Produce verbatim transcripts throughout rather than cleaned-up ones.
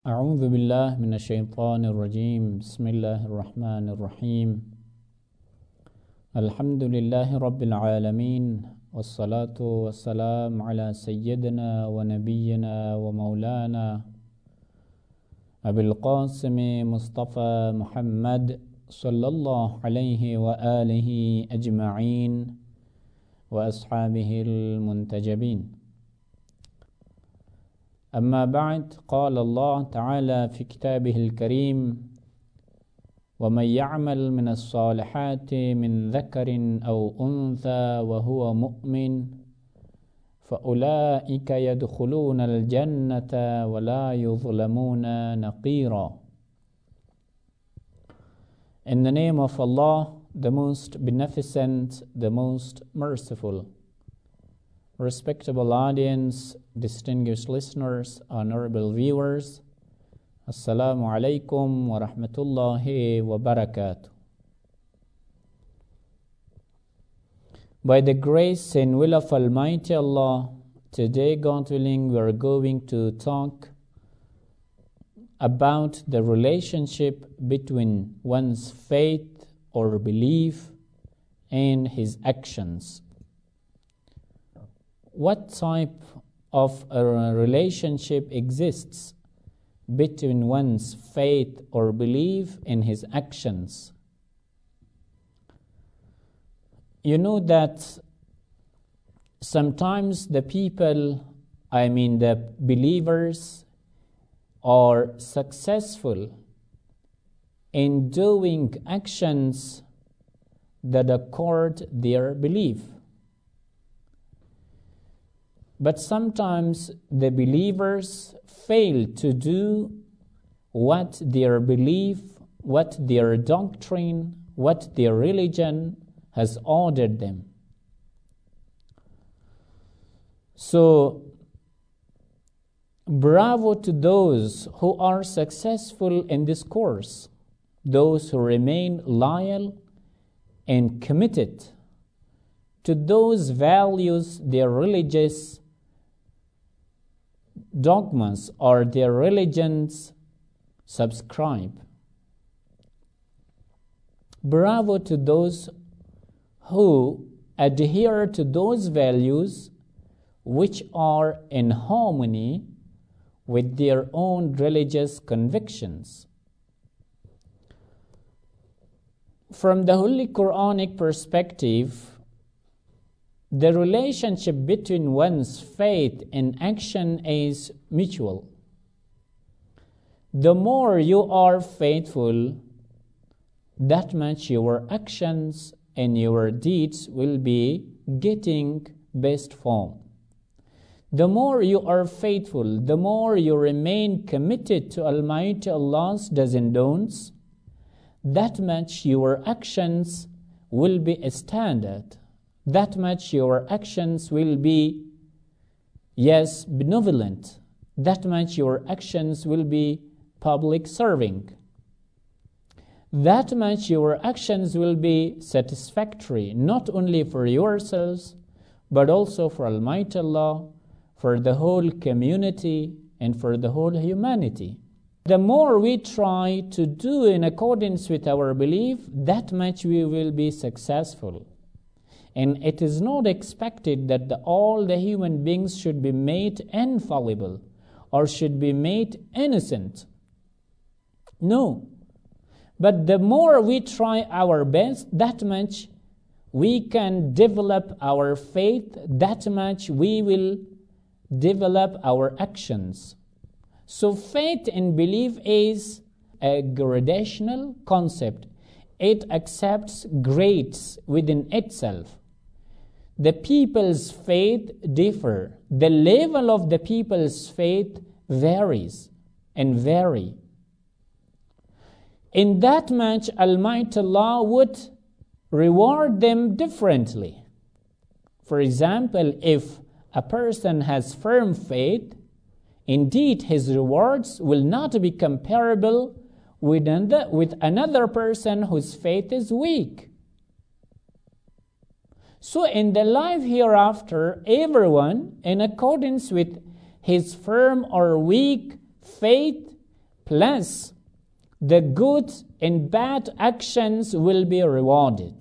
أعوذ بالله من الشيطان الرجيم بسم الله الرحمن الرحيم الحمد لله رب العالمين والصلاة والسلام على سيدنا ونبينا ومولانا أبي القاسم مصطفى محمد صلى الله عليه وآله أجمعين وأصحابه المنتجبين. أما بعد، قال الله تعالى في كتابه الكريم: ومن يعمل من الصالحات من ذكر أو أنثى وهو مؤمن فأولئك يدخلون الجنة ولا يظلمون نقيرا. In the name of Allah, the most beneficent, the most merciful. Respectable audience, distinguished listeners, honorable viewers, Assalamu alaikum wa rahmatullahi wa barakatuh. By the grace and will of Almighty Allah, today, God willing, we are going to talk about the relationship between one's faith or belief and his actions. What type of a relationship exists between one's faith or belief and his actions? You know that sometimes the people, I mean the believers, are successful in doing actions that accord their belief. But sometimes the believers fail to do what their belief, what their doctrine, what their religion has ordered them. So, bravo to those who are successful in this course, those who remain loyal and committed to those values, their religious dogmas or their religions subscribe. Bravo to those who adhere to those values which are in harmony with their own religious convictions. From the Holy Quranic perspective, the relationship between one's faith and action is mutual. The more you are faithful, that much your actions and your deeds will be getting best form. The more you are faithful, the more you remain committed to Almighty Allah's do's and don'ts, that much your actions will be a standard. That much your actions will be, yes, benevolent. That much your actions will be public serving. That much your actions will be satisfactory, not only for yourselves, but also for Almighty Allah, for the whole community, and for the whole humanity. The more we try to do in accordance with our belief, that much we will be successful. And it is not expected that the, all the human beings should be made infallible or should be made innocent. No. But the more we try our best, that much we can develop our faith, that much we will develop our actions. So faith and belief is a gradational concept. It accepts grades within itself. The people's faith differ. The level of the people's faith varies and vary. In that much, Almighty Allah would reward them differently. For example, if a person has firm faith, indeed his rewards will not be comparable with another, with another person whose faith is weak. So in the life hereafter, everyone, in accordance with his firm or weak faith, plus the good and bad actions will be rewarded.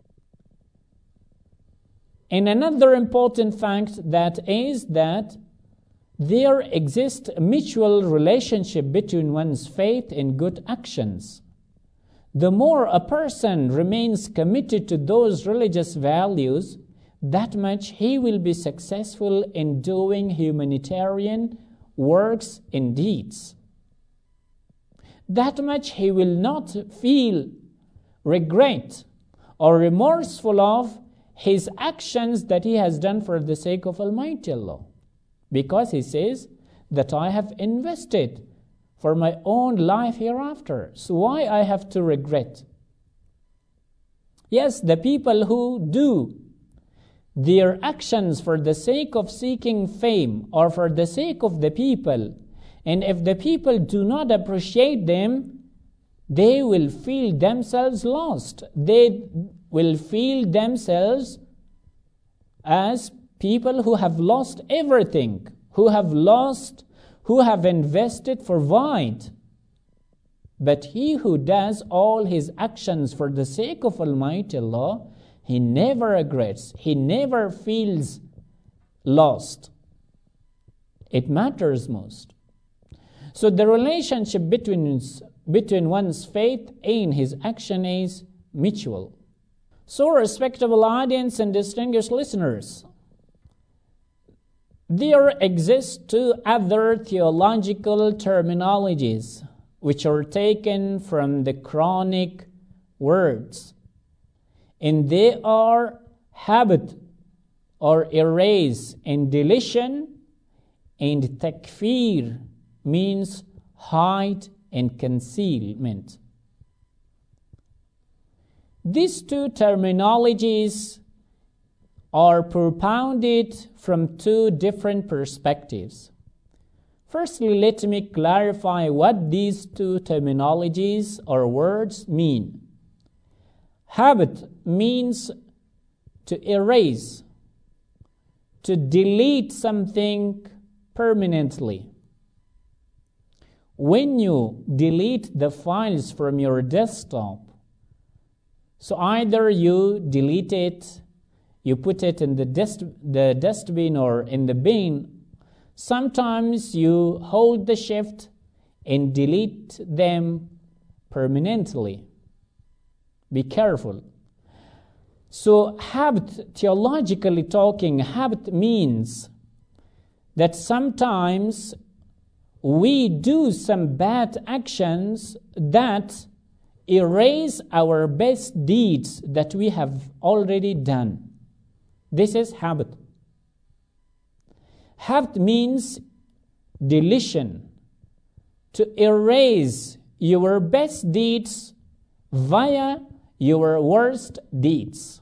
And another important fact that is that there exists a mutual relationship between one's faith and good actions. The more a person remains committed to those religious values, that much he will be successful in doing humanitarian works and deeds. That much he will not feel regret or remorseful of his actions that he has done for the sake of Almighty Allah. Because he says that I have invested for my own life hereafter. So why I have to regret? Yes, the people who do their actions for the sake of seeking fame or for the sake of the people, and if the people do not appreciate them, they will feel themselves lost. They will feel themselves as people who have lost everything, who have lost, who have invested for void. But he who does all his actions for the sake of Almighty Allah, he never regrets, he never feels lost. It matters most. So the relationship between, between one's faith and his action is mutual. So, respectable audience and distinguished listeners, there exist two other theological terminologies which are taken from the Quranic words, and they are habit or erase and deletion, and takfir means hide and concealment. These two terminologies are propounded from two different perspectives. Firstly, let me clarify what these two terminologies or words mean. Habit means to erase, to delete something permanently. When you delete the files from your desktop, so either you delete it, you put it in the, dust, the dustbin or in the bin. Sometimes you hold the shift and delete them permanently. Be careful. So habit, theologically talking, habit means that sometimes we do some bad actions that erase our best deeds that we have already done. This is habit. Habit means deletion, to erase your best deeds via your worst deeds.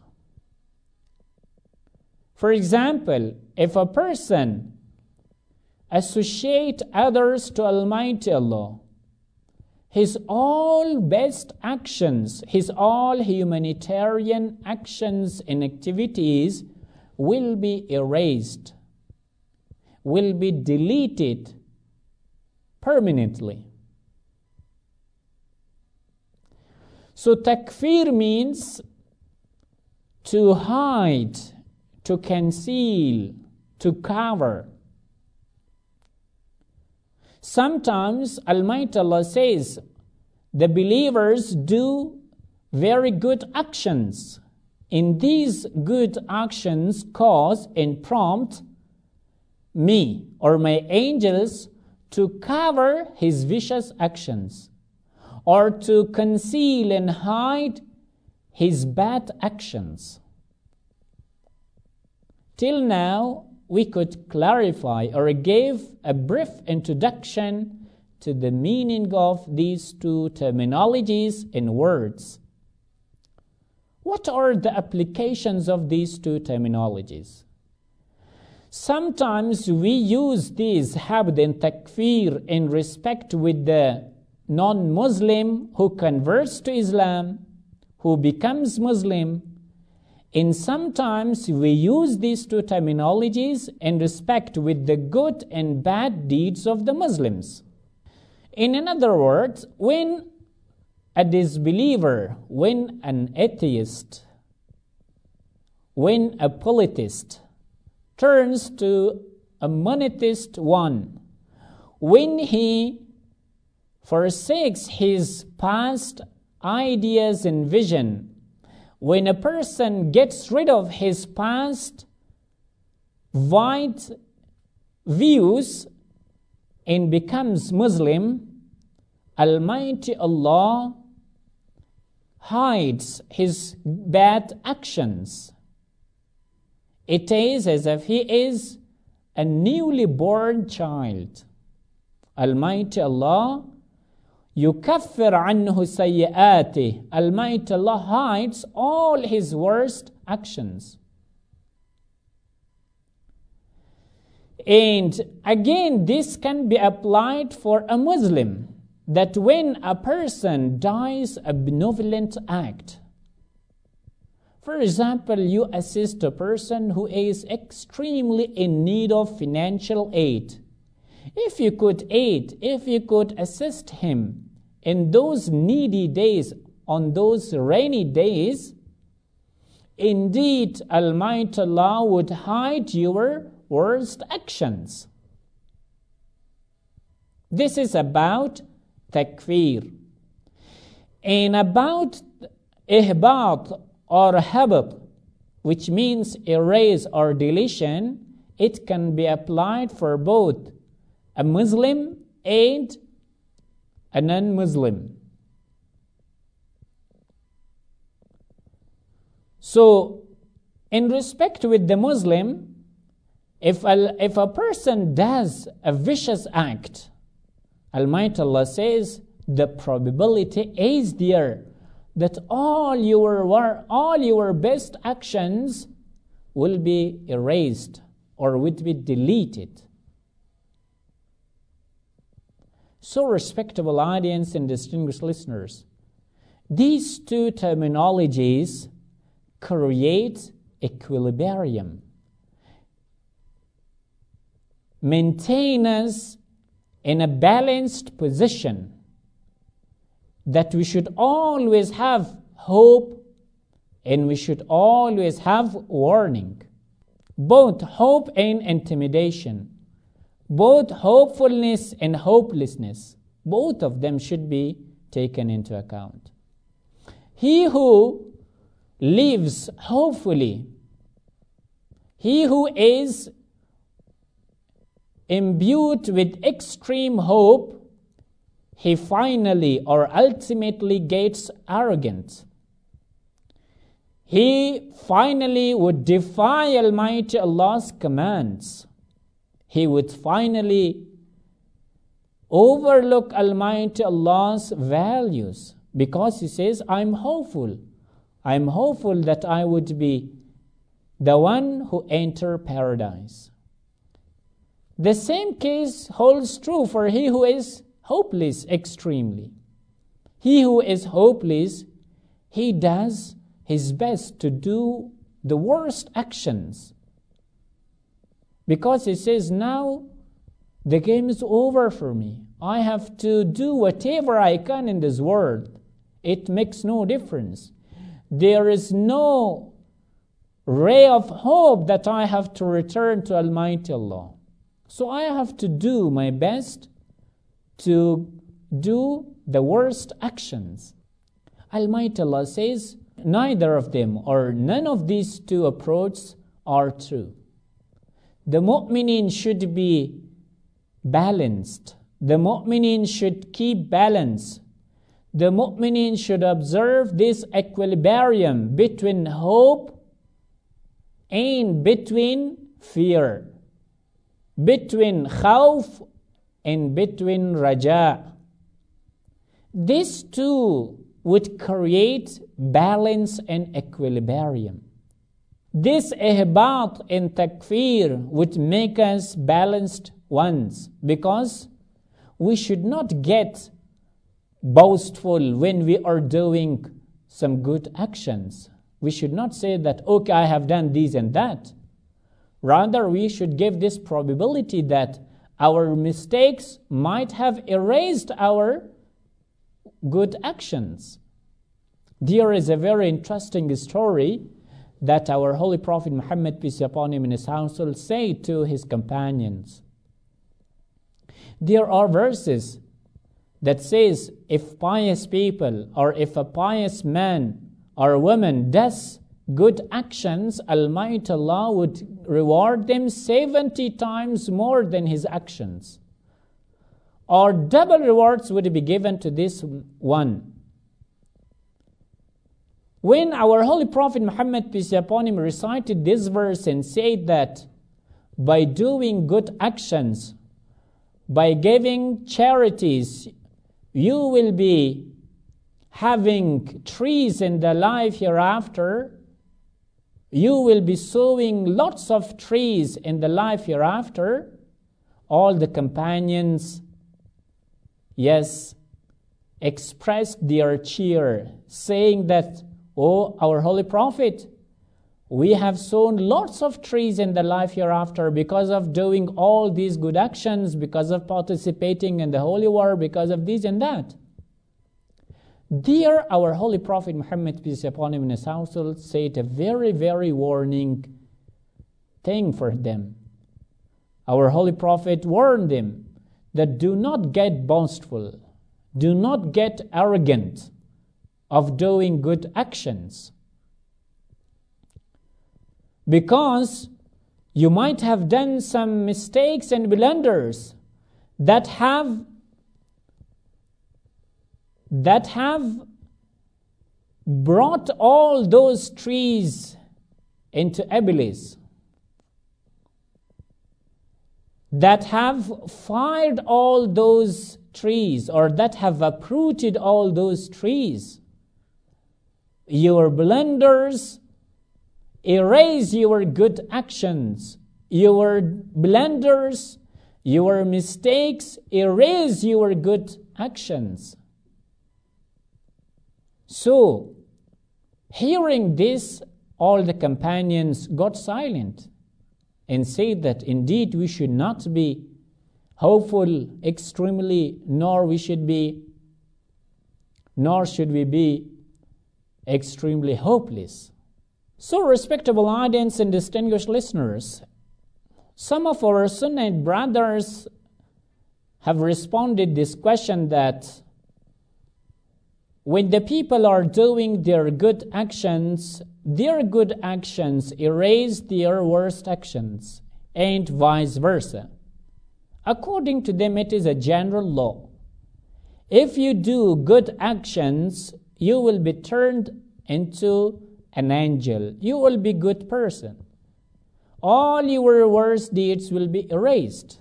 For example, if a person associates others to Almighty Allah, his all best actions, his all humanitarian actions and activities will be erased, will be deleted permanently. So takfir means to hide, to conceal, to cover. Sometimes Almighty Allah says the believers do very good actions, and these good actions cause and prompt me or my angels to cover his vicious actions, or to conceal and hide his bad actions. Till now, we could clarify or give a brief introduction to the meaning of these two terminologies and words. What are the applications of these two terminologies? Sometimes we use these habd and takfir in respect with the non-Muslim who converts to Islam, who becomes Muslim, and sometimes we use these two terminologies in respect with the good and bad deeds of the Muslims. In other words, when a disbeliever, when an atheist, when a polytheist turns to a monotheist one, when he forsakes his past ideas and vision, when a person gets rid of his past wide views and becomes Muslim, Almighty Allah hides his bad actions. It is as if he is a newly born child. Almighty Allah يكفر عنه سيئاته. Almighty Allah hides all his worst actions. And again, this can be applied for a Muslim, that when a person dies a benevolent act, for example, you assist a person who is extremely in need of financial aid. If you could aid, if you could assist him in those needy days, on those rainy days, indeed Almighty Allah would hide your worst actions. This is about takfir. And about ihbat or habat, which means erase or deletion, it can be applied for both a Muslim and a non-Muslim. So, in respect with the Muslim, if a, if a person does a vicious act, Almighty Allah says the probability is there that all your all your best actions will be erased or would be deleted. So, respectable audience and distinguished listeners, these two terminologies create equilibrium, maintain us in a balanced position, that we should always have hope and we should always have warning. Both hope and intimidation, both hopefulness and hopelessness, both of them should be taken into account. He who lives hopefully, he who is imbued with extreme hope, he finally or ultimately gets arrogant. He finally would defy Almighty Allah's commands. He would finally overlook Almighty Allah's values because he says, I'm hopeful. I'm hopeful that I would be the one who enter paradise. The same case holds true for he who is hopeless extremely. He who is hopeless, he does his best to do the worst actions, because he says, now the game is over for me. I have to do whatever I can in this world. It makes no difference. There is no ray of hope that I have to return to Almighty Allah. So I have to do my best to do the worst actions. Almighty Allah says, neither of them or none of these two approaches are true. The mu'mineen should be balanced. The mu'mineen should keep balance. The mu'mineen should observe this equilibrium between hope and between fear, between khawf and between raja. These two would create balance and equilibrium. This ihbat and takfir would make us balanced ones, because we should not get boastful when we are doing some good actions. We should not say that, okay, I have done this and that. Rather, we should give this probability that Our mistakes might have erased our good actions. There is a very interesting story that our Holy Prophet Muhammad, peace be upon him, and his household said to his companions. There are verses that says, if pious people or if a pious man or woman does good actions, Almighty Allah would reward them seventy times more than his actions. Or double rewards would be given to this one. When our Holy Prophet Muhammad, peace be upon him, recited this verse and said that by doing good actions, by giving charities, you will be having trees in the life hereafter, you will be sowing lots of trees in the life hereafter, all the companions, yes, expressed their cheer, saying that, "Oh, our Holy Prophet, we have sown lots of trees in the life hereafter because of doing all these good actions, because of participating in the holy war, because of this and that." There, our Holy Prophet Muhammad, peace be upon him, and his household said a very, very warning thing for them. Our Holy Prophet warned them that do not get boastful, do not get arrogant of doing good actions, because you might have done some mistakes and blunders that have that have brought all those trees into abyss, that have fired all those trees, or that have uprooted all those trees. Your blunders erase your good actions. Your blunders, your mistakes erase your good actions. So, hearing this, all the companions got silent and said that indeed we should not be hopeful extremely, nor we should be, nor should we be extremely hopeless. So, respectable audience and distinguished listeners, some of our Sunnite brothers have responded this question that when the people are doing their good actions, their good actions erase their worst actions, and vice versa. According to them, it is a general law. If you do good actions, you will be turned into an angel. You will be a good person. All your worst deeds will be erased.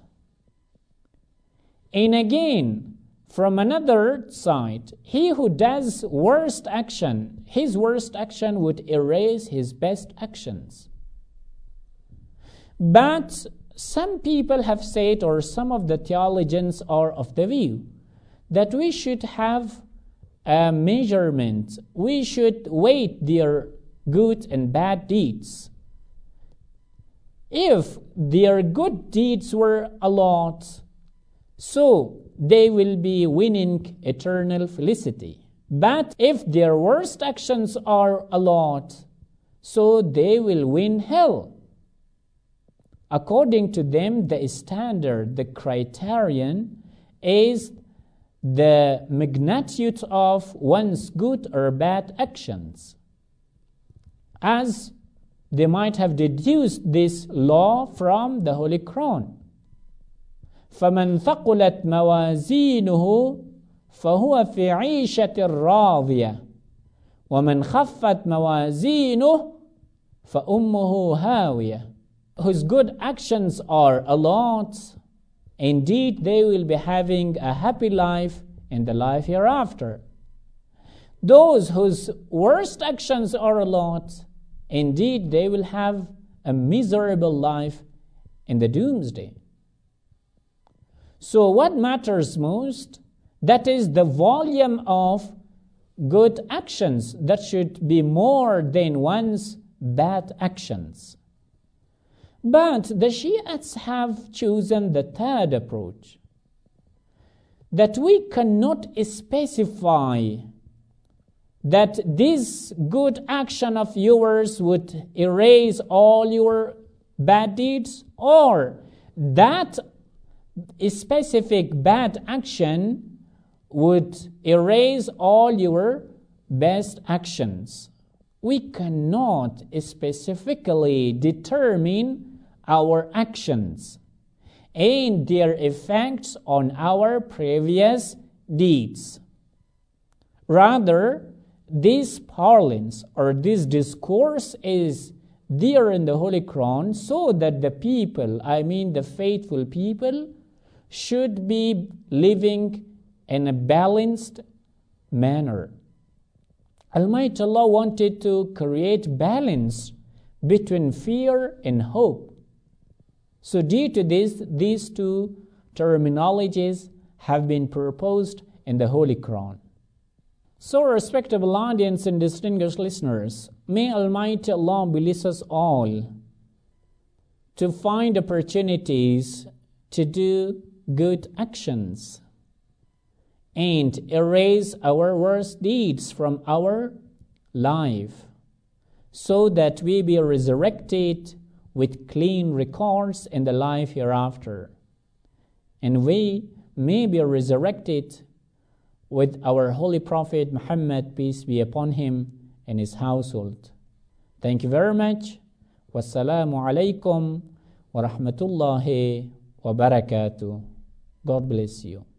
And again, from another side, he who does worst action, his worst action would erase his best actions. But some people have said, or some of the theologians are of the view, that we should have a measurement. We should weigh their good and bad deeds. If their good deeds were a lot, so they will be winning eternal felicity. But if their worst actions are a lot, so they will win hell. According to them, the standard, the criterion, is the magnitude of one's good or bad actions. As they might have deduced this law from the Holy Quran. فَمَنْ ثَقُلَتْ مَوَازِينُهُ فَهُوَ فِي عِيشَةٍ رَاضِيَةٍ وَمَنْ خَفَّتْ مَوَازِينُهُ فَأُمُّهُ هَاوِيَةٌ. Whose good actions are a lot, indeed they will be having a happy life in the life hereafter. Those whose worst actions are a lot, indeed they will have a miserable life in the doomsday. So what matters most? That is the volume of good actions. That should be more than one's bad actions. But the Shiites have chosen the third approach, that we cannot specify that this good action of yours would erase all your bad deeds, or that specific bad action would erase all your best actions. We cannot specifically determine our actions and their effects on our previous deeds. Rather, this parlance or this discourse is there in the Holy Quran so that the people, I mean the faithful people, should be living in a balanced manner. Almighty Allah wanted to create balance between fear and hope. So due to this, these two terminologies have been proposed in the Holy Quran. So, respectable audience and distinguished listeners, may Almighty Allah bless us all to find opportunities to do good actions and erase our worst deeds from our life, so that we be resurrected with clean records in the life hereafter, and we may be resurrected with our Holy Prophet Muhammad, peace be upon him, and his household. Thank you very much. Wassalamu alaikum wa rahmatullahi wa barakatuh. God bless you.